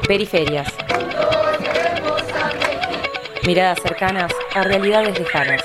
Periferias. Miradas cercanas a realidades lejanas.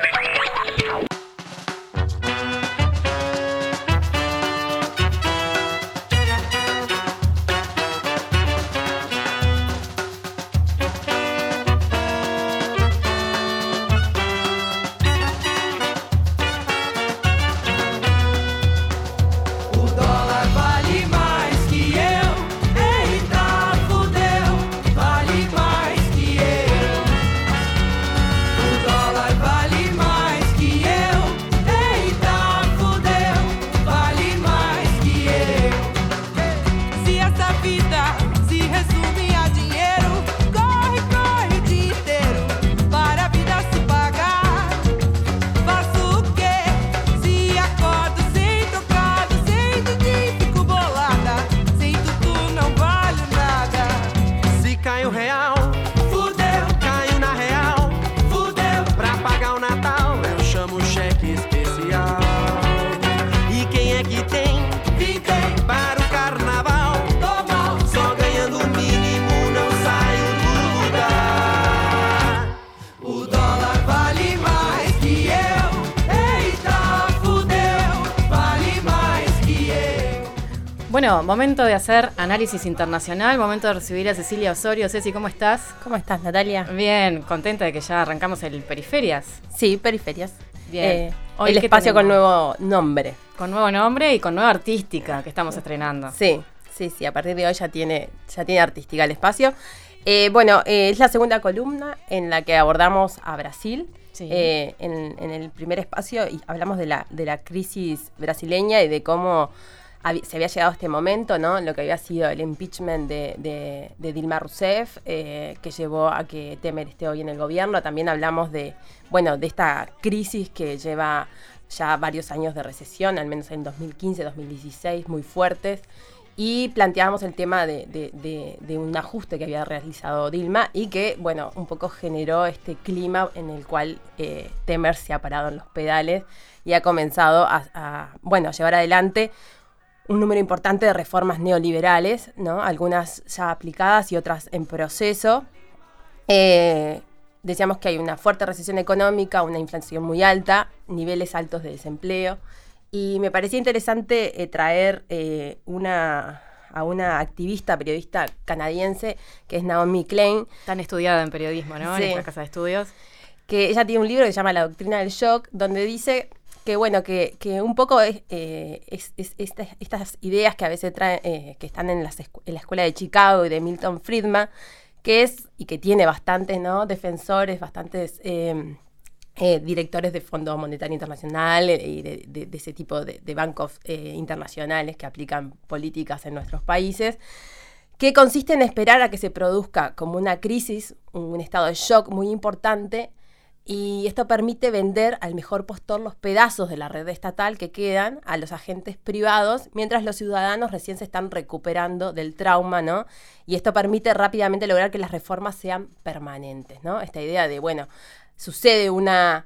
Bueno, momento de hacer análisis internacional, momento de recibir a Cecilia Osorio. Ceci, ¿cómo estás? ¿Cómo estás, Natalia? Bien, contenta de que ya arrancamos el Periferias. Sí, Periferias. Bien. Hoy el espacio con nuevo nombre. Con nuevo nombre y con nueva artística que estamos estrenando. Sí, a partir de hoy ya tiene artística el espacio. Es la segunda columna en la que abordamos a Brasil. Sí. En el primer espacio y hablamos de la crisis brasileña y de cómo se había llegado a este momento, ¿no? Lo que había sido el impeachment de Dilma Rousseff, que llevó a que Temer esté hoy en el gobierno. También hablamos de esta crisis que lleva ya varios años de recesión, al menos en 2015, 2016, muy fuertes. Y planteábamos el tema de un ajuste que había realizado Dilma y que, bueno, un poco generó este clima en el cual Temer se ha parado en los pedales y ha comenzado a llevar adelante un número importante de reformas neoliberales, ¿no? Algunas ya aplicadas y otras en proceso. Decíamos que hay una fuerte recesión económica, una inflación muy alta, niveles altos de desempleo. Y me parecía interesante traer a una activista, periodista canadiense, que es Naomi Klein. Tan estudiada en periodismo, ¿no? Sí. En esta casa de estudios. Que ella tiene un libro que se llama La doctrina del shock, donde dice que un poco estas ideas que a veces traen, que están en la escuela de Chicago y de Milton Friedman, que tiene bastantes, ¿no?, defensores, bastantes directores de Fondo Monetario Internacional y de ese tipo de bancos internacionales que aplican políticas en nuestros países, que consiste en esperar a que se produzca como una crisis, un estado de shock muy importante. Y esto permite vender al mejor postor los pedazos de la red estatal que quedan a los agentes privados, mientras los ciudadanos recién se están recuperando del trauma, ¿no? Y esto permite rápidamente lograr que las reformas sean permanentes, ¿no? Esta idea de, sucede una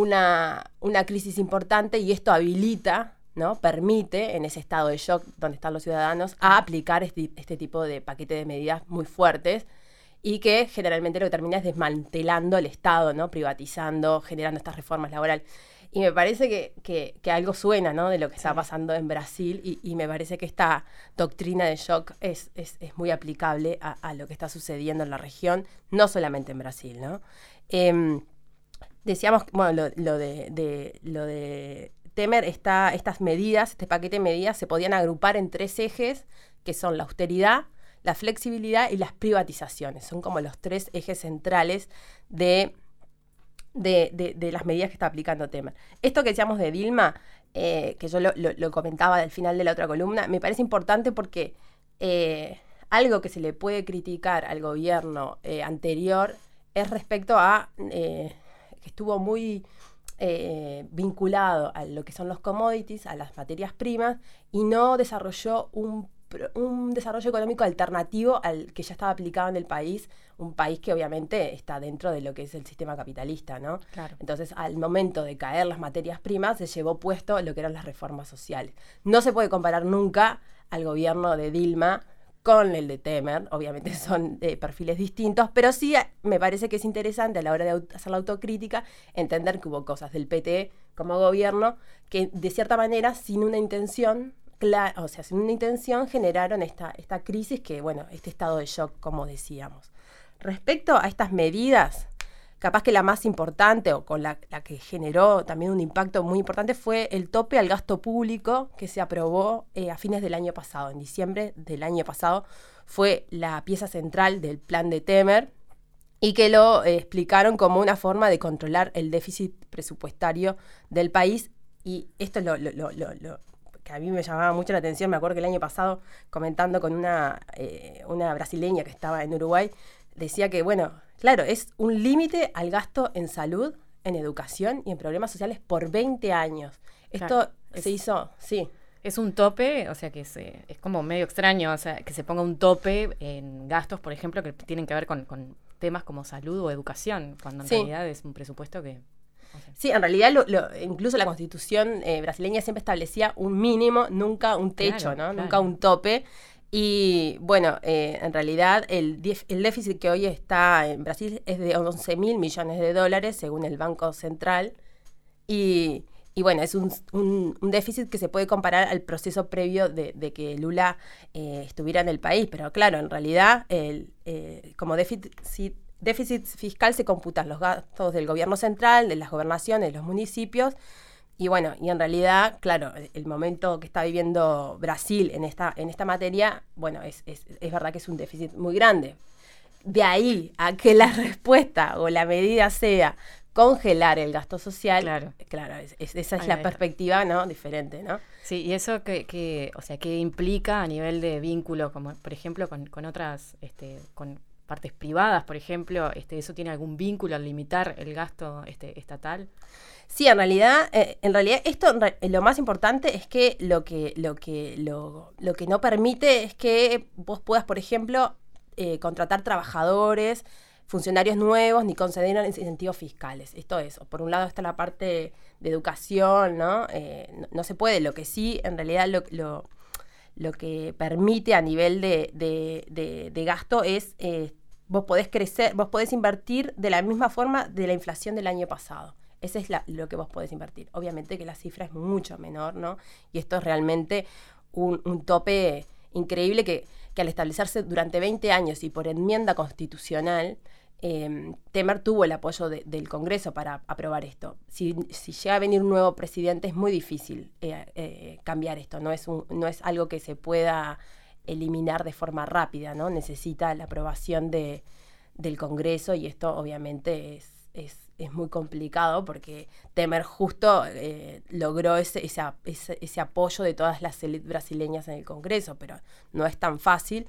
crisis importante y esto habilita, ¿no?, permite, en ese estado de shock donde están los ciudadanos, a aplicar este tipo de paquete de medidas muy fuertes, y que generalmente lo que termina es desmantelando el Estado, ¿no?, privatizando, generando estas reformas laborales. Y me parece que algo suena, ¿no?, de lo que está pasando en Brasil, y me parece que esta doctrina de shock es muy aplicable a lo que está sucediendo en la región, no solamente en Brasil, ¿no? Decíamos, lo de Temer, estas medidas, este paquete de medidas se podían agrupar en 3 ejes, que son la austeridad, la flexibilidad y las privatizaciones. Son como los 3 ejes centrales de las medidas que está aplicando Temer. Esto que decíamos de Dilma, que yo lo comentaba al final de la otra columna, me parece importante porque algo que se le puede criticar al gobierno anterior es respecto a que estuvo muy vinculado a lo que son los commodities, a las materias primas, y no desarrolló un desarrollo económico alternativo al que ya estaba aplicado en el país, un país que obviamente está dentro de lo que es el sistema capitalista, ¿no? Claro. Entonces, al momento de caer las materias primas, se llevó puesto lo que eran las reformas sociales. No se puede comparar nunca al gobierno de Dilma con el de Temer, obviamente son perfiles distintos, pero sí me parece que es interesante a la hora de hacer la autocrítica entender que hubo cosas del PT como gobierno que de cierta manera sin una intención, sin una intención generaron esta crisis que, bueno, este estado de shock, como decíamos. Respecto a estas medidas, capaz que la más importante o con la que generó también un impacto muy importante fue el tope al gasto público que se aprobó a fines del año pasado. En diciembre del año pasado fue la pieza central del plan de Temer y que lo explicaron como una forma de controlar el déficit presupuestario del país. Y esto es lo que a mí me llamaba mucho la atención. Me acuerdo que el año pasado, comentando con una brasileña que estaba en Uruguay, decía que, bueno, claro, es un límite al gasto en salud, en educación y en problemas sociales por 20 años. Esto se hizo, sí. Es un tope, o sea que es como medio extraño, o sea, que se ponga un tope en gastos, por ejemplo, que tienen que ver con temas como salud o educación, cuando en realidad es un presupuesto que... O sea. Sí, en realidad incluso la Constitución brasileña siempre establecía un mínimo, nunca un techo, claro, ¿no? Nunca un tope. Y bueno, en realidad el déficit que hoy está en Brasil es de 11.000 millones de dólares, según el Banco Central. Y bueno, es un déficit que se puede comparar al proceso previo de que Lula estuviera en el país. Pero claro, en realidad, como déficit fiscal se computan los gastos del gobierno central, de las gobernaciones, de los municipios. Y bueno, y en realidad, claro, el momento que está viviendo Brasil en esta materia, bueno, es verdad que es un déficit muy grande. De ahí a que la respuesta o la medida sea congelar el gasto social, claro, esa es la perspectiva, ¿no? Diferente, ¿no? Sí, y eso que implica a nivel de vínculo, como por ejemplo con otras, con partes privadas, por ejemplo, ¿eso tiene algún vínculo al limitar el gasto estatal? Sí, en realidad esto lo más importante es que lo que no permite es que vos puedas, por ejemplo, contratar trabajadores, funcionarios nuevos, ni conceder incentivos fiscales. Esto es, por un lado está la parte de educación, ¿no? No se puede. Lo que sí, en realidad, lo que permite a nivel de gasto es vos podés crecer, vos podés invertir de la misma forma de la inflación del año pasado. Ese es lo que vos podés invertir. Obviamente que la cifra es mucho menor, ¿no? Y esto es realmente un tope increíble que al establecerse durante 20 años y por enmienda constitucional, Temer tuvo el apoyo del Congreso para aprobar esto. Si llega a venir un nuevo presidente es muy difícil cambiar esto. No es algo que se pueda eliminar de forma rápida, ¿no? Necesita la aprobación del Congreso y esto obviamente es muy complicado porque Temer justo logró ese apoyo de todas las élites brasileñas en el Congreso, pero no es tan fácil.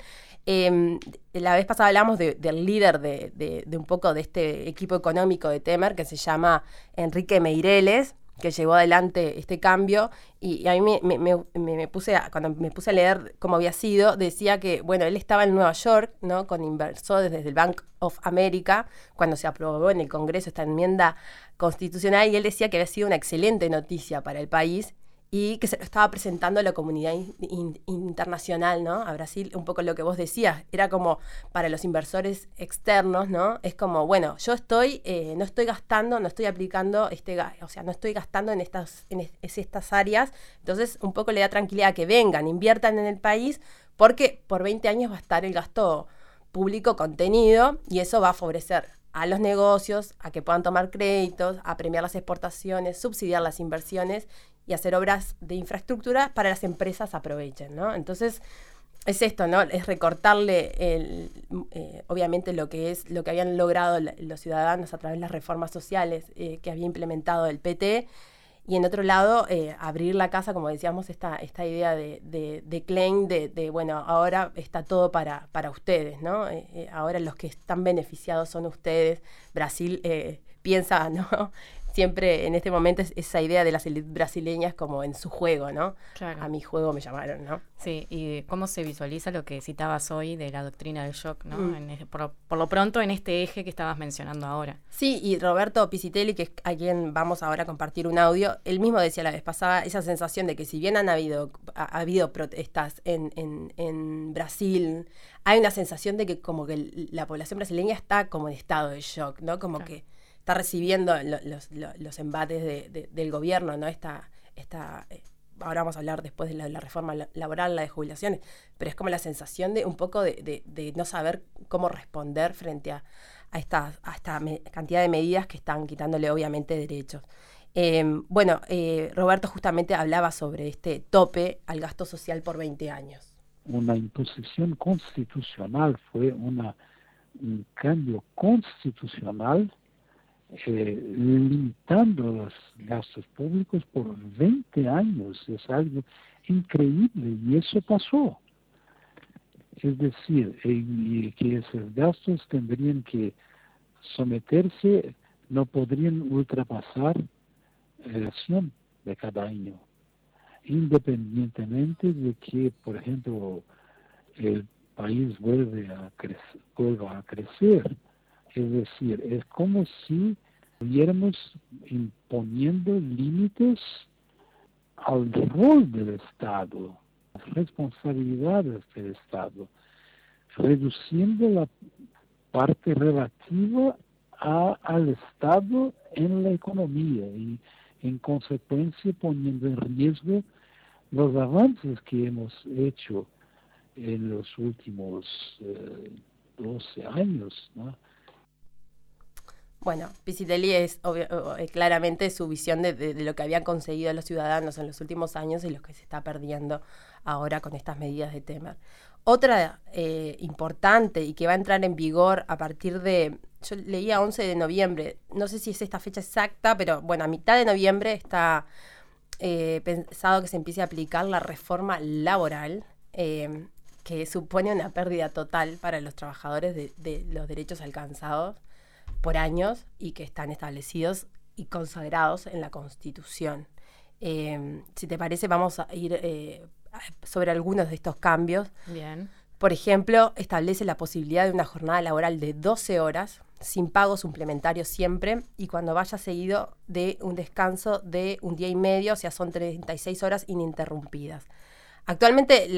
La vez pasada hablamos del líder de un poco de este equipo económico de Temer, que se llama Enrique Meireles, que llevó adelante este cambio, y a mí cuando me puse a leer cómo había sido, decía que, bueno, él estaba en Nueva York, ¿no? Con inversores desde el Bank of America, cuando se aprobó en el Congreso esta enmienda constitucional, y él decía que había sido una excelente noticia para el país, y que se lo estaba presentando a la comunidad internacional, ¿no? A Brasil, un poco lo que vos decías, era como para los inversores externos, ¿no? Es como, bueno, yo no estoy gastando, no estoy aplicando no estoy gastando en estas áreas, entonces un poco le da tranquilidad que vengan, inviertan en el país, porque por 20 años va a estar el gasto público contenido y eso va a favorecer a los negocios, a que puedan tomar créditos, a premiar las exportaciones, subsidiar las inversiones y hacer obras de infraestructura para las empresas aprovechen, ¿no? Entonces, es esto, ¿no? Es recortarle obviamente lo que habían logrado los ciudadanos a través de las reformas sociales que había implementado el PT, y en otro lado, abrir la casa, como decíamos, esta idea de Klein, bueno, ahora está todo para ustedes, ¿no? Ahora los que están beneficiados son ustedes. Brasil piensa, ¿no? siempre en este momento esa idea de las élites brasileñas como en su juego, ¿no? Claro. A mi juego me llamaron, ¿no? Sí, y cómo se visualiza lo que citabas hoy de la doctrina del shock, ¿no? Por lo pronto en este eje que estabas mencionando ahora. Sí, y Roberto Pisitelli, que es a quien vamos ahora a compartir un audio, él mismo decía la vez pasada esa sensación de que si bien ha habido protestas en Brasil, hay una sensación de que como que la población brasileña está como en estado de shock, ¿no? Como que está recibiendo los embates del gobierno, ¿no? Ahora vamos a hablar después de la reforma laboral, la de jubilaciones, pero es como la sensación de un poco de no saber cómo responder frente a esta cantidad de medidas que están quitándole obviamente derechos. Roberto justamente hablaba sobre este tope al gasto social por 20 años. Una imposición constitucional, fue un cambio constitucional limitando los gastos públicos por 20 años. Es algo increíble y eso pasó. Es decir, que esos gastos tendrían que someterse, no podrían ultrapasar la relación de cada año, independientemente de que, por ejemplo, el país vuelva a crecer. Es decir, es como si estuviéramos imponiendo límites al rol del Estado, las responsabilidades del Estado, reduciendo la parte relativa al Estado en la economía y, en consecuencia, poniendo en riesgo los avances que hemos hecho en los últimos 12 años, ¿no? Bueno, Pisitelli es claramente su visión de lo que habían conseguido los ciudadanos en los últimos años y lo que se está perdiendo ahora con estas medidas de Temer. Otra importante y que va a entrar en vigor a partir yo leía 11 de noviembre, no sé si es esta fecha exacta, pero bueno, a mitad de noviembre está pensado que se empiece a aplicar la reforma laboral, que supone una pérdida total para los trabajadores de los derechos alcanzados por años y que están establecidos y consagrados en la Constitución. Si te parece, vamos a ir sobre algunos de estos cambios. Bien. Por ejemplo, establece la posibilidad de una jornada laboral de 12 horas, sin pago suplementario siempre, y cuando vaya seguido de un descanso de un día y medio, o sea, son 36 horas ininterrumpidas. Actualmente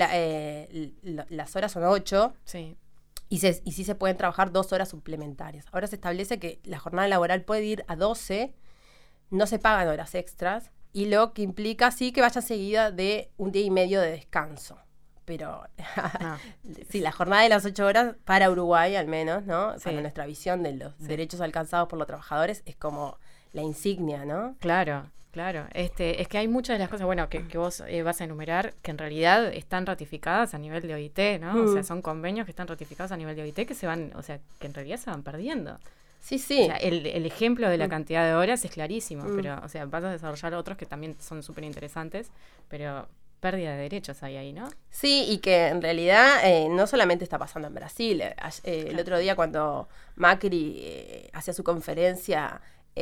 las horas son 8. Sí. Y sí se pueden trabajar 2 horas suplementarias. Ahora se establece que la jornada laboral puede ir a 12, no se pagan horas extras, y lo que implica sí que vaya seguida de un día y medio de descanso. Pero sí, la jornada de las 8 horas para Uruguay al menos, ¿no? Sí. Para nuestra visión de los derechos alcanzados por los trabajadores es como la insignia, ¿no? Claro. Es que hay muchas de las cosas, bueno, que vos vas a enumerar, que en realidad están ratificadas a nivel de OIT, ¿no? O sea, son convenios que están ratificados a nivel de OIT que se van, o sea, que en realidad se van perdiendo. Sí. O sea, el ejemplo de la cantidad de horas es clarísimo, pero, o sea, vas a desarrollar otros que también son súper interesantes, pero pérdida de derechos hay ahí, ¿no? Sí, y que en realidad no solamente está pasando en Brasil. El otro día cuando Macri hacía su conferencia...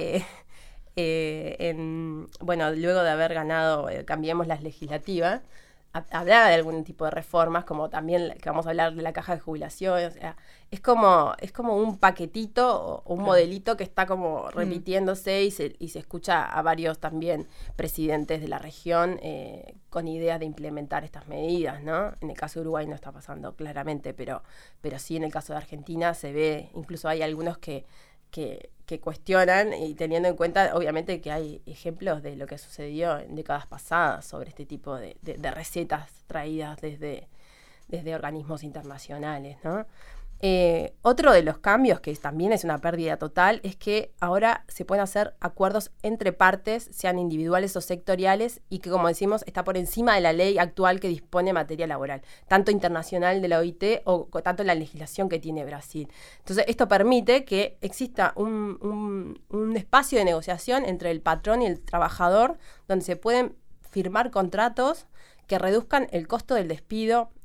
luego de haber ganado Cambiemos las legislativas, hablaba de algún tipo de reformas, como también que vamos a hablar de la caja de jubilación. O sea, es como un paquetito o un modelito que está como repitiéndose y se escucha a varios también presidentes de la región con ideas de implementar estas medidas, ¿no? En el caso de Uruguay no está pasando claramente, pero sí en el caso de Argentina se ve, incluso hay algunos que cuestionan, y teniendo en cuenta obviamente que hay ejemplos de lo que sucedió en décadas pasadas sobre este tipo de recetas traídas desde organismos internacionales, ¿no? Otro de los cambios, que también es una pérdida total, es que ahora se pueden hacer acuerdos entre partes, sean individuales o sectoriales, y que, como decimos, está por encima de la ley actual que dispone en materia laboral, tanto internacional de la OIT o tanto la legislación que tiene Brasil. Entonces, esto permite que exista un espacio de negociación entre el patrón y el trabajador, donde se pueden firmar contratos que reduzcan el costo del despido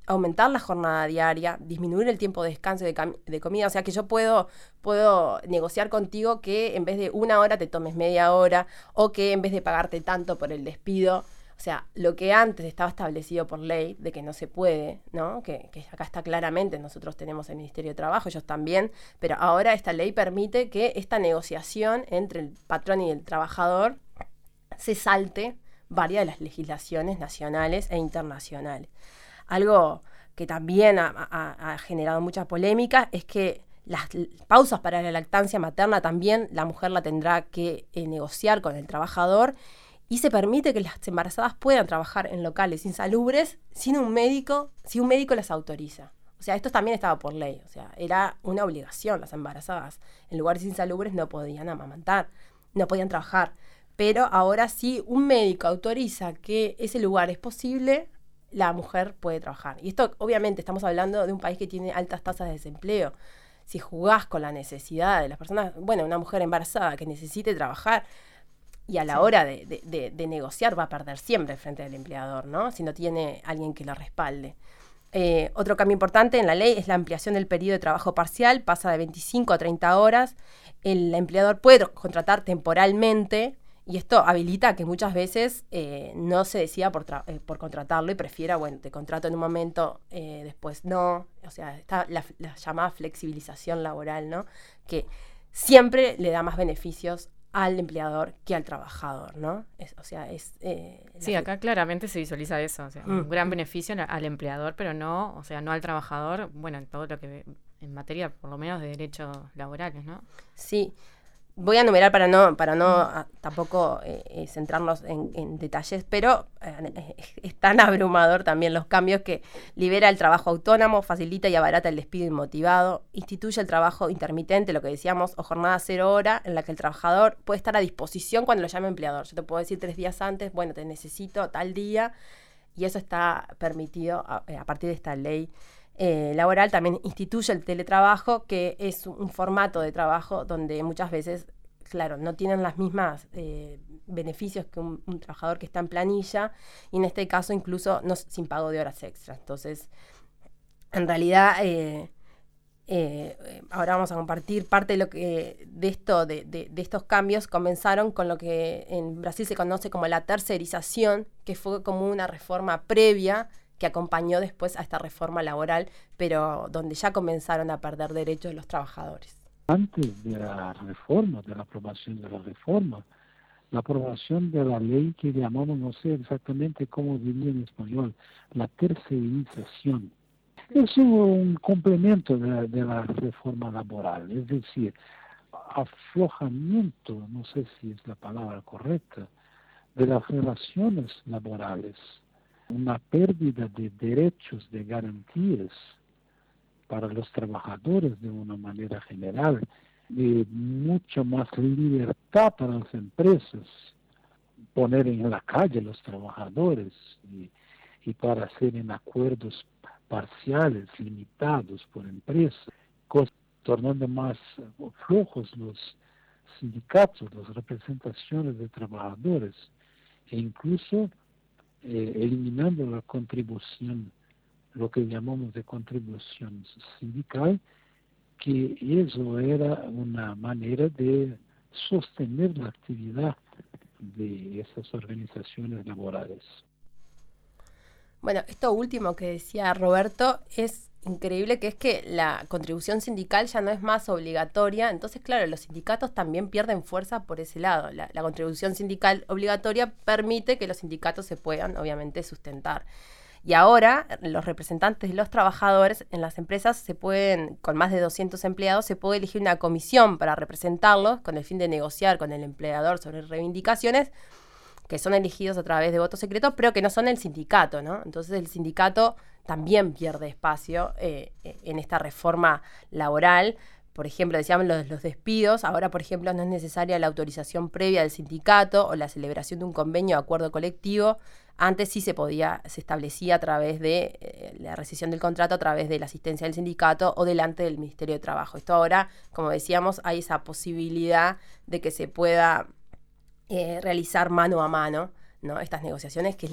aumentar la jornada diaria, disminuir el tiempo de descanso y de comida. O sea que yo puedo negociar contigo que en vez de 1 hora te tomes media hora, o que en vez de pagarte tanto por el despido. O sea, lo que antes estaba establecido por ley, de que no se puede, ¿no? Que acá está claramente, nosotros tenemos el Ministerio de Trabajo, ellos también, pero ahora esta ley permite que esta negociación entre el patrón y el trabajador se salte varias de las legislaciones nacionales e internacionales. Algo que también ha generado mucha polémica es que las pausas para la lactancia materna también la mujer la tendrá que negociar con el trabajador, y se permite que las embarazadas puedan trabajar en locales insalubres si un médico las autoriza. O sea, esto también estaba por ley, o sea, era una obligación. Las embarazadas en lugares insalubres no podían amamantar, no podían trabajar. Pero ahora sí, un médico autoriza que ese lugar es posible, la mujer puede trabajar. Y esto, obviamente, estamos hablando de un país que tiene altas tasas de desempleo. Si jugás con la necesidad de las personas, bueno, una mujer embarazada que necesite trabajar, y a la hora de negociar va a perder siempre frente al empleador, ¿no? Si no tiene alguien que lo respalde. Otro cambio importante en la ley es la ampliación del periodo de trabajo parcial, pasa de 25 a 30 horas. El empleador puede contratar temporalmente, y esto habilita que muchas veces no se decida por contratarlo y prefiera, bueno, te contrato en un momento, después no. O sea, está la llamada flexibilización laboral, ¿no? Que siempre le da más beneficios al empleador que al trabajador, ¿no? Sí, acá claramente se visualiza eso, o sea, un gran beneficio al empleador, pero no, o sea, no al trabajador, bueno, en todo lo que en materia, por lo menos, de derechos laborales, ¿no? Sí. Voy a enumerar para no tampoco centrarnos en detalles, pero es tan abrumador también los cambios que libera el trabajo autónomo, facilita y abarata el despido inmotivado, instituye el trabajo intermitente, lo que decíamos, o jornada 0 hora, en la que el trabajador puede estar a disposición cuando lo llame empleador. Yo te puedo decir 3 días antes, bueno, te necesito tal día, y eso está permitido a partir de esta ley laboral. También instituye el teletrabajo, que es un formato de trabajo donde muchas veces, claro, no tienen las mismas beneficios que un trabajador que está en planilla, y en este caso incluso sin pago de horas extras. Entonces, en realidad, ahora vamos a compartir parte de lo que de estos cambios. Comenzaron con lo que en Brasil se conoce como la tercerización, que fue como una reforma previa que acompañó después a esta reforma laboral, pero donde ya comenzaron a perder derechos los trabajadores. Antes de la reforma, de la aprobación de la aprobación de la ley que llamamos, no sé exactamente cómo diría en español, la tercerización. Es un complemento de la reforma laboral, es decir, aflojamiento, no sé si es la palabra correcta, de las relaciones laborales. Una pérdida de derechos, de garantías para los trabajadores de una manera general, y mucha más libertad para las empresas, poner en la calle a los trabajadores y para hacer en acuerdos parciales, limitados por empresa, tornando más flojos los sindicatos, las representaciones de trabajadores, e incluso eliminando la contribución, lo que llamamos de contribución sindical, que eso era una manera de sostener la actividad de esas organizaciones laborales. Bueno, esto último que decía Roberto es increíble, que es que la contribución sindical ya no es más obligatoria. Entonces, claro, los sindicatos también pierden fuerza por ese lado. La contribución sindical obligatoria permite que los sindicatos se puedan, obviamente, sustentar. Y ahora, los representantes de los trabajadores en las empresas con más de 200 empleados, se puede elegir una comisión para representarlos con el fin de negociar con el empleador sobre reivindicaciones que son elegidos a través de voto secreto, pero que no son el sindicato, ¿no? Entonces el sindicato también pierde espacio en esta reforma laboral. Por ejemplo, decíamos los despidos. Ahora, por ejemplo, no es necesaria la autorización previa del sindicato o la celebración de un convenio o acuerdo colectivo. Antes sí se establecía a través de la rescisión del contrato, a través de la asistencia del sindicato o delante del Ministerio de Trabajo. Esto ahora, como decíamos, hay esa posibilidad de que se pueda realizar mano a mano, ¿no? Estas negociaciones, que es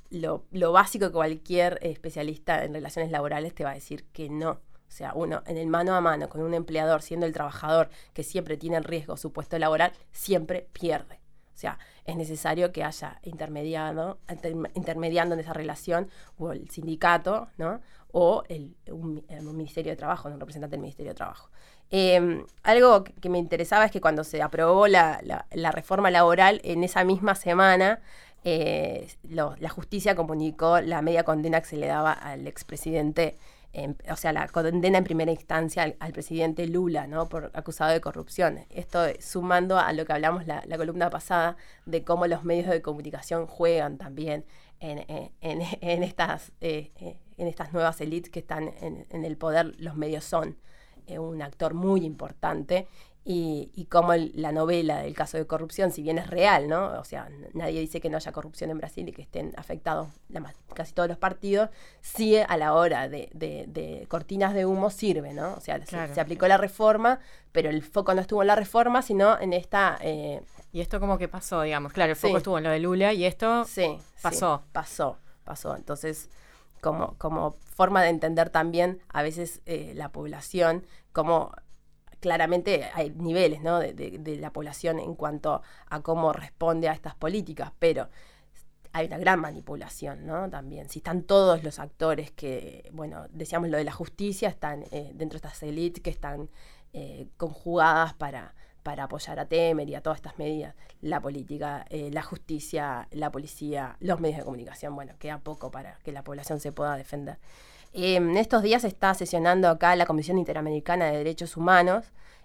lo básico que cualquier especialista en relaciones laborales te va a decir que no. O sea, uno en el mano a mano con un empleador, siendo el trabajador que siempre tiene en riesgo su puesto laboral, siempre pierde. O sea, es necesario que haya intermediando en esa relación o el sindicato, ¿no? O un Ministerio de Trabajo, un representante del Ministerio de Trabajo. Algo que me interesaba es que cuando se aprobó la reforma laboral, en esa misma semana, la justicia comunicó la media condena que se le daba al expresidente, o sea, la condena en primera instancia al presidente Lula, ¿no? Por acusado de corrupción. Esto sumando a lo que hablamos la columna pasada de cómo los medios de comunicación juegan también en estas nuevas élites que están en el poder. Los medios son un actor muy importante. Y cómo la novela del caso de corrupción, si bien es real, ¿no? O sea, nadie dice que no haya corrupción en Brasil y que estén afectados casi todos los partidos, sí a la hora de cortinas de humo sirve, ¿no? O sea, claro, se aplicó la reforma, pero el foco no estuvo en la reforma, sino en esta... ¿Y esto cómo que pasó, digamos? Claro, el foco estuvo en lo de Lula y esto pasó. Sí, pasó. Entonces, como forma de entender también a veces la población, como... Claramente hay niveles, ¿no? de la población en cuanto a cómo responde a estas políticas, pero hay una gran manipulación, ¿no? También, si están todos los actores que, bueno, decíamos lo de la justicia, están dentro de estas élites que están conjugadas para apoyar a Temer y a todas estas medidas, la política, la justicia, la policía, los medios de comunicación, bueno, queda poco para que la población se pueda defender. En estos días está sesionando acá la Comisión Interamericana de Derechos Humanos.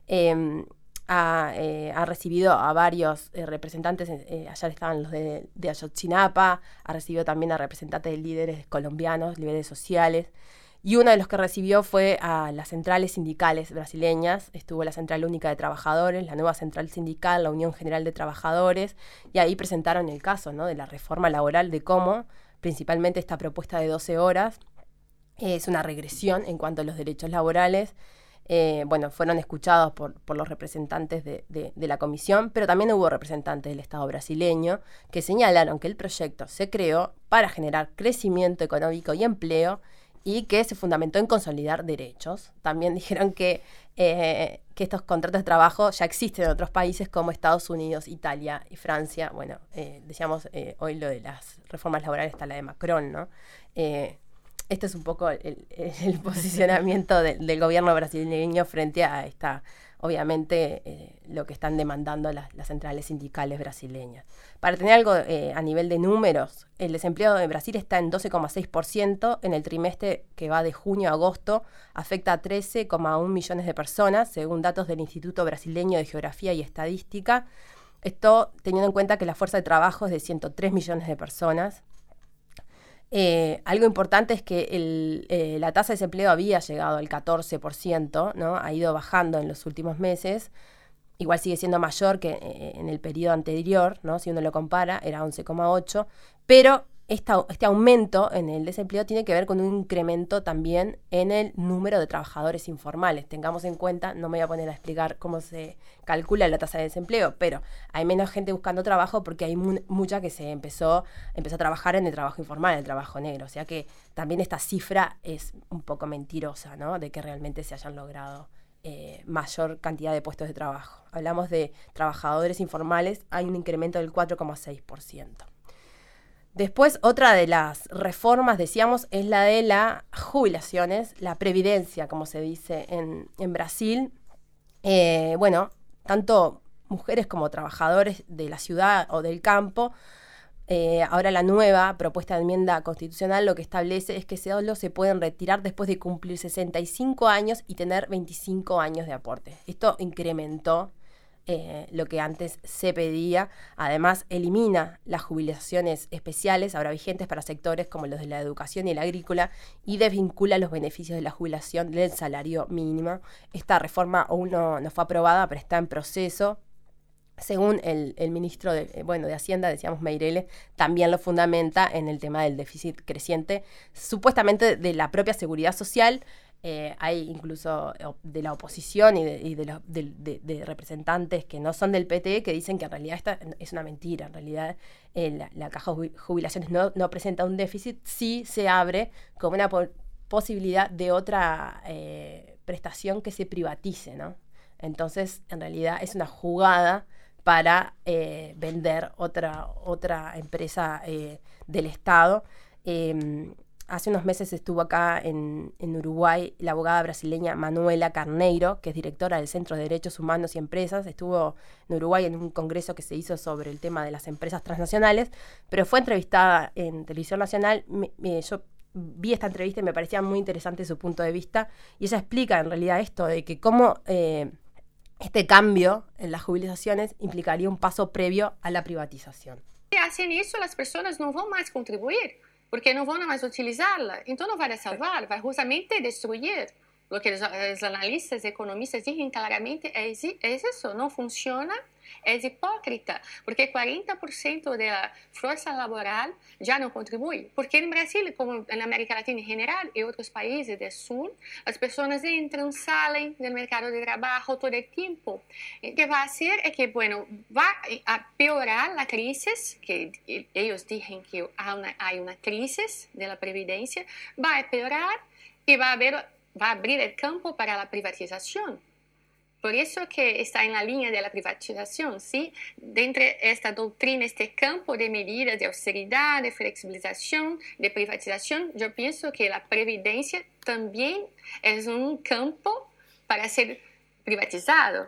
Ha recibido a varios representantes, ayer estaban los de Ayotzinapa, ha recibido también a representantes de líderes colombianos, líderes sociales, y uno de los que recibió fue a las centrales sindicales brasileñas. Estuvo la Central Única de Trabajadores, la nueva Central Sindical, la Unión General de Trabajadores, y ahí presentaron el caso, ¿no? De la reforma laboral, de cómo principalmente esta propuesta de 12 horas es una regresión en cuanto a los derechos laborales. Fueron escuchados por los representantes de la comisión, pero también hubo representantes del Estado brasileño que señalaron que el proyecto se creó para generar crecimiento económico y empleo y que se fundamentó en consolidar derechos. También dijeron que estos contratos de trabajo ya existen en otros países como Estados Unidos, Italia y Francia. Bueno, decíamos hoy lo de las reformas laborales, está la de Macron, ¿no? Este es un poco el posicionamiento del gobierno brasileño frente a esta, obviamente, lo que están demandando las centrales sindicales brasileñas. Para tener algo a nivel de números, el desempleo de Brasil está en 12,6%, en el trimestre que va de junio a agosto, afecta a 13,1 millones de personas, según datos del Instituto Brasileño de Geografía y Estadística. Esto teniendo en cuenta que la fuerza de trabajo es de 103 millones de personas. Algo importante es que la tasa de desempleo había llegado al 14%, ¿no? Ha ido bajando en los últimos meses. Igual sigue siendo mayor que en el periodo anterior, ¿no? Si uno lo compara, era 11,8%, pero este aumento en el desempleo tiene que ver con un incremento también en el número de trabajadores informales. Tengamos en cuenta, no me voy a poner a explicar cómo se calcula la tasa de desempleo, pero hay menos gente buscando trabajo porque hay mucha que empezó a trabajar en el trabajo informal, en el trabajo negro. O sea que también esta cifra es un poco mentirosa, ¿no? De que realmente se hayan logrado mayor cantidad de puestos de trabajo. Hablamos de trabajadores informales, hay un incremento del 4,6%. Después, otra de las reformas, decíamos, es la de las jubilaciones, la previdencia, como se dice en Brasil. Tanto mujeres como trabajadores de la ciudad o del campo. Ahora la nueva propuesta de enmienda constitucional lo que establece es que solo se pueden retirar después de cumplir 65 años y tener 25 años de aporte. Esto incrementó lo que antes se pedía. Además, elimina las jubilaciones especiales ahora vigentes para sectores como los de la educación y el agrícola y desvincula los beneficios de la jubilación del salario mínimo. Esta reforma aún no fue aprobada, pero está en proceso. según el ministro de Hacienda, decíamos Meirelles, también lo fundamenta en el tema del déficit creciente, supuestamente de la propia seguridad social. Hay incluso de la oposición y de representantes que no son del PT que dicen que en realidad esta es una mentira. En realidad la caja de jubilaciones no presenta un déficit, sí se abre como una posibilidad de otra prestación que se privatice, ¿no? Entonces, en realidad es una jugada para vender otra empresa del Estado. Hace unos meses estuvo acá en Uruguay la abogada brasileña Manuela Carneiro, que es directora del Centro de Derechos Humanos y Empresas. Estuvo en Uruguay en un congreso que se hizo sobre el tema de las empresas transnacionales, pero fue entrevistada en Televisión Nacional. Yo vi esta entrevista y me parecía muy interesante su punto de vista, y ella explica en realidad esto de que cómo este cambio en las jubilaciones implicaría un paso previo a la privatización. Si hacen eso, las personas no van más a contribuir, porque no van a más utilizarla. Entonces no va a salvar, va justamente a destruir. Lo que los analistas, economistas dicen claramente es eso, no funciona, es hipócrita, porque 40% de la fuerza laboral ya no contribuye. Porque en Brasil, como en América Latina en general y otros países del sur, las personas entran, salen del mercado de trabajo todo el tiempo. Lo que va a hacer es que, bueno, va a peorar la crisis, que ellos dicen que hay una crisis de la previdencia, va a peorar y va a abrir el campo para la privatización. Por eso que está en la línea de la privatización, ¿sí? Dentro de esta doctrina, este campo de medidas de austeridad, de flexibilización, de privatización, yo pienso que la previdencia también es un campo para ser privatizado.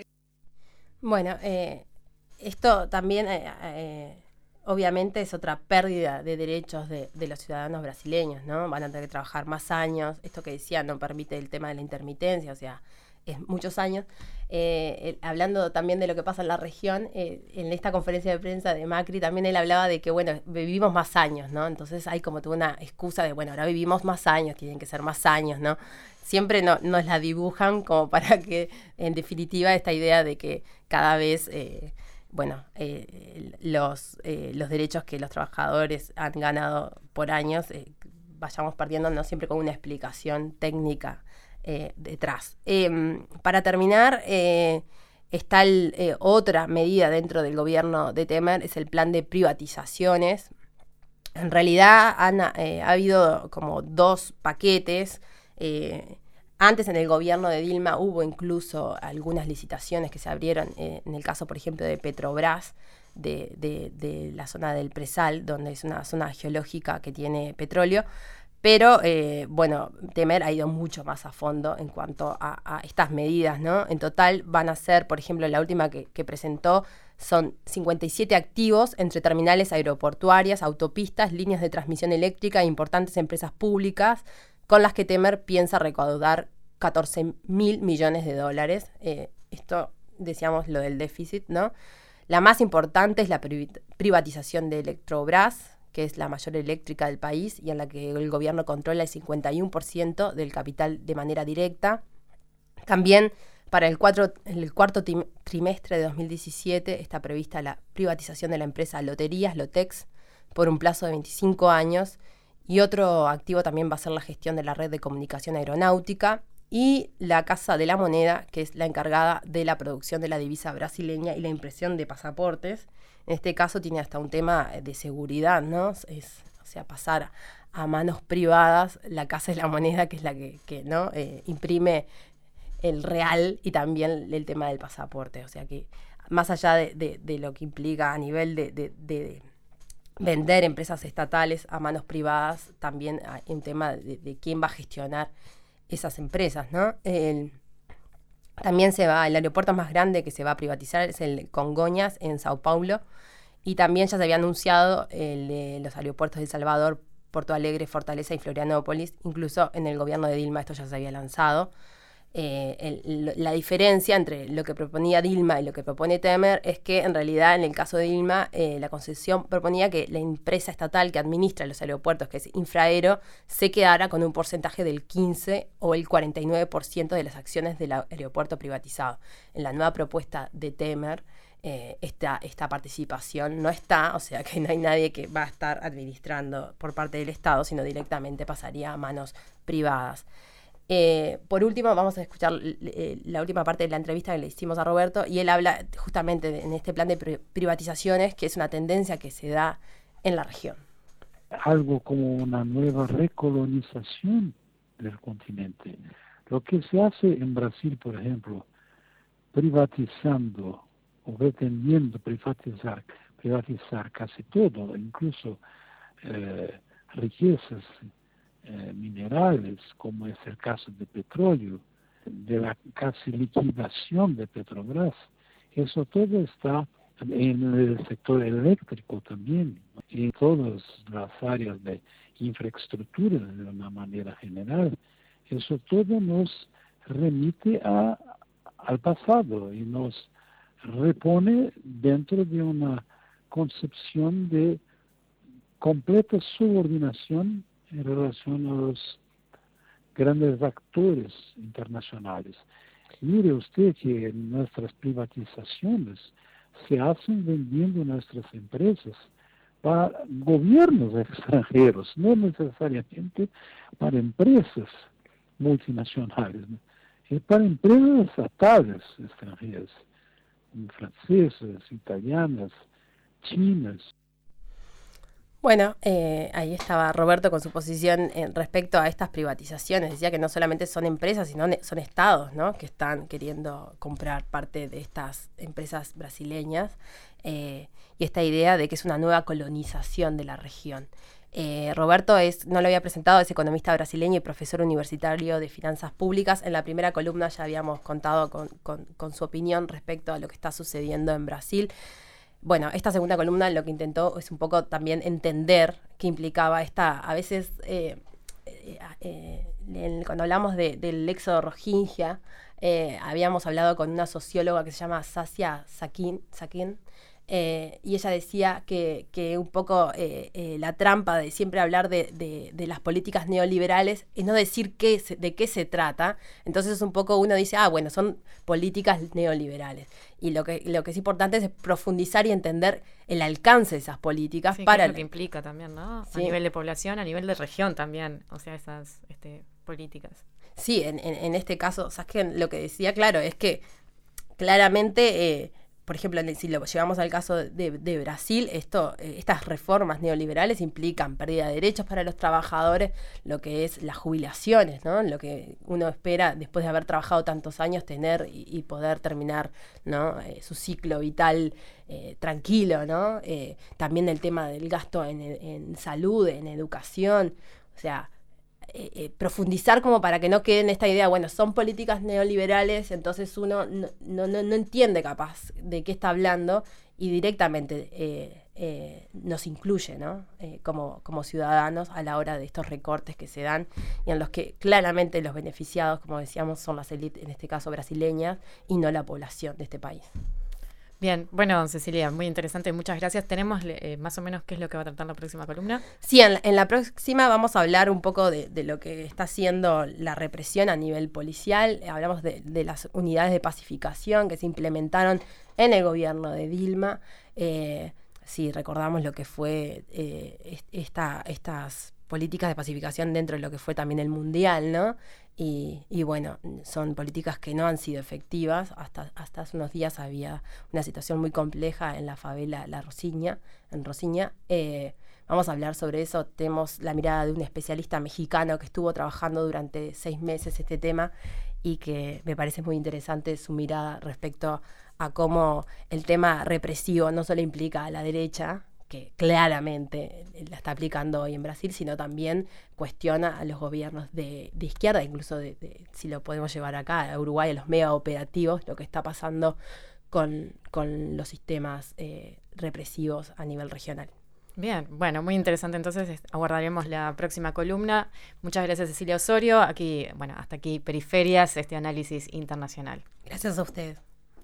Bueno, esto también obviamente es otra pérdida de derechos de los ciudadanos brasileños, ¿no? Van a tener que trabajar más años. Esto que decía no permite el tema de la intermitencia, o sea, es muchos años. Hablando también de lo que pasa en la región, en esta conferencia de prensa de Macri también él hablaba de que, bueno, vivimos más años, ¿no? Entonces hay como toda una excusa de, bueno, ahora vivimos más años, tienen que ser más años, ¿no? Siempre nos la dibujan como para que, en definitiva, esta idea de que cada vez... los derechos que los trabajadores han ganado por años vayamos perdiendo, no siempre con una explicación técnica detrás. Para terminar, está otra medida dentro del gobierno de Temer, es el plan de privatizaciones. En realidad ha habido como dos paquetes. Antes en el gobierno de Dilma hubo incluso algunas licitaciones que se abrieron, en el caso, por ejemplo, de Petrobras, de la zona del Presal, donde es una zona geológica que tiene petróleo. Pero, Temer ha ido mucho más a fondo en cuanto a estas medidas, ¿no? En total van a ser, por ejemplo, la última que presentó, son 57 activos entre terminales aeroportuarias, autopistas, líneas de transmisión eléctrica e importantes empresas públicas, con las que Temer piensa recaudar 14.000 millones de dólares. Esto, decíamos, lo del déficit, ¿no? La más importante es la privatización de Electrobras, que es la mayor eléctrica del país y en la que el gobierno controla el 51% del capital de manera directa. También para el cuarto trimestre de 2017 está prevista la privatización de la empresa Loterías, Lotex, por un plazo de 25 años. Y otro activo también va a ser la gestión de la red de comunicación aeronáutica y la Casa de la Moneda, que es la encargada de la producción de la divisa brasileña y la impresión de pasaportes. En este caso tiene hasta un tema de seguridad, ¿no? O sea, pasar a manos privadas la Casa de la Moneda, que es la que ¿no? Imprime el real y también el tema del pasaporte. O sea que más allá de lo que implica a nivel de vender empresas estatales a manos privadas, también hay un tema de quién va a gestionar esas empresas, ¿no? También el aeropuerto más grande que se va a privatizar es el Congonhas en Sao Paulo, y también ya se había anunciado el de los aeropuertos de El Salvador, Porto Alegre, Fortaleza y Florianópolis. Incluso en el gobierno de Dilma esto ya se había lanzado. La diferencia entre lo que proponía Dilma y lo que propone Temer es que en realidad en el caso de Dilma la concesión proponía que la empresa estatal que administra los aeropuertos, que es Infraero, se quedara con un porcentaje del 15 o el 49% de las acciones del aeropuerto privatizado. En la nueva propuesta de Temer esta participación no está, o sea que no hay nadie que va a estar administrando por parte del Estado, sino directamente pasaría a manos privadas. Por último, vamos a escuchar la última parte de la entrevista que le hicimos a Roberto, y él habla justamente en este plan de privatizaciones, que es una tendencia que se da en la región. Algo como una nueva recolonización del continente. Lo que se hace en Brasil, por ejemplo, privatizando o pretendiendo privatizar casi todo, incluso riquezas minerales, como es el caso de petróleo, de la casi liquidación de Petrobras. Eso todo está en el sector eléctrico también, en todas las áreas de infraestructura de una manera general. Eso todo nos remite al pasado y nos repone dentro de una concepción de completa subordinación en relación a los grandes actores internacionales. Mire usted que nuestras privatizaciones se hacen vendiendo nuestras empresas para gobiernos extranjeros, no necesariamente para empresas multinacionales, ¿no? Es para empresas estatales extranjeras, francesas, italianas, chinas. Bueno, ahí estaba Roberto con su posición respecto a estas privatizaciones. Decía que no solamente son empresas, sino son estados, ¿no?, que están queriendo comprar parte de estas empresas brasileñas, y esta idea de que es una nueva colonización de la región. Roberto no lo había presentado, es economista brasileño y profesor universitario de finanzas públicas. En la primera columna ya habíamos contado con su opinión respecto a lo que está sucediendo en Brasil. Bueno, esta segunda columna lo que intentó es un poco también entender qué implicaba a veces, cuando hablamos del éxodo rohingya, habíamos hablado con una socióloga que se llama Saskia Sakin, y ella decía que un poco la trampa de siempre hablar de las políticas neoliberales es no decir de qué se trata. Entonces un poco uno dice, bueno, son políticas neoliberales. Y lo que es importante es profundizar y entender el alcance de esas políticas. Sí, para lo que implica también, ¿no? Sí. A nivel de población, a nivel de región también, o sea, esas políticas. Sí, en este caso, Sasken lo que decía, claro, es que claramente... por ejemplo, si lo llevamos al caso de Brasil, estas reformas neoliberales implican pérdida de derechos para los trabajadores, lo que es las jubilaciones, ¿no?, lo que uno espera después de haber trabajado tantos años tener y poder terminar, ¿no?, su ciclo vital tranquilo, ¿no? También el tema del gasto en salud, en educación, o sea... profundizar como para que no quede en esta idea, bueno, son políticas neoliberales, entonces uno no entiende capaz de qué está hablando y directamente nos incluye, ¿no?, como ciudadanos a la hora de estos recortes que se dan y en los que claramente los beneficiados, como decíamos, son las élites, en este caso brasileñas, y no la población de este país. Bien, bueno, Cecilia, muy interesante, muchas gracias. ¿Tenemos más o menos qué es lo que va a tratar la próxima columna? Sí, en la próxima vamos a hablar un poco de lo que está haciendo la represión a nivel policial. Hablamos de las unidades de pacificación que se implementaron en el gobierno de Dilma. Si recordamos lo que fue estas políticas de pacificación dentro de lo que fue también el Mundial, ¿no? Y bueno, son políticas que no han sido efectivas. Hasta hace unos días había una situación muy compleja en la favela en Rosiña. Vamos a hablar sobre eso. Tenemos la mirada de un especialista mexicano que estuvo trabajando durante 6 meses este tema y que me parece muy interesante su mirada respecto a cómo el tema represivo no solo implica a la derecha, que claramente la está aplicando hoy en Brasil, sino también cuestiona a los gobiernos de izquierda, incluso si lo podemos llevar acá a Uruguay, a los mega operativos, lo que está pasando con los sistemas represivos a nivel regional. Bien, bueno, muy interesante, entonces aguardaremos la próxima columna. Muchas gracias, Cecilia Osorio. Hasta aquí Periferias, este análisis internacional. Gracias a ustedes.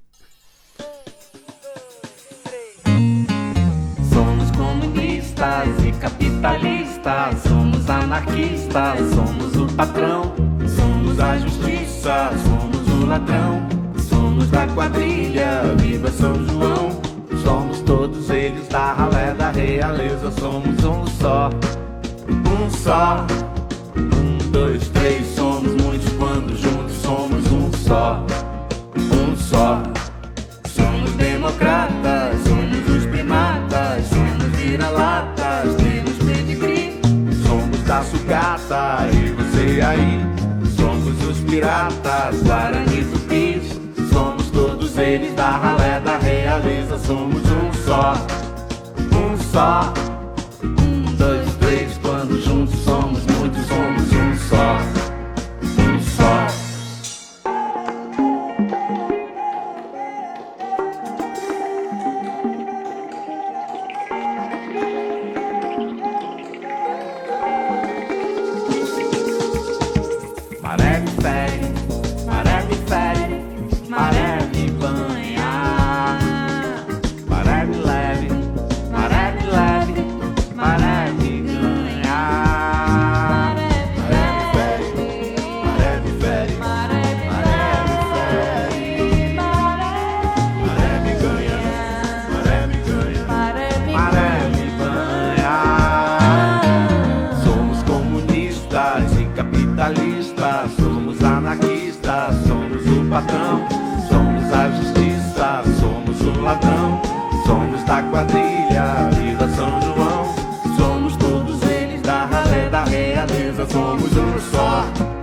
E capitalistas, somos anarquistas, somos o patrão, somos a justiça, somos o ladrão, somos somos da quadrilha, viva São João. Somos todos eles da ralé da realeza, somos um só, um só. 1, 2, 3, somos muitos quando juntos somos um só, um só. Somos democratas, somos os primatas, somos vira-latas, temos pedigree. Somos da sucata e você aí, somos os piratas, Guarani Tupis. Somos todos eles da ralé da realeza, somos um só, um só. 1, 2, 3, quando juntos somos muitos, somos um só, um só. Maré me fere, maré me fere, maré me banha. Maré me leve, maré me leve, maré me ganha. Maré me fere, maré me fere, maré me fere. Maré me ganha, maré me ganha, maré me banha. Somos comunistas e capitalistas, somos anarquistas, somos o patrão, somos a justiça, somos o ladrão, somos da quadrilha, viva São João. Somos todos eles da ralé da realeza, somos um só.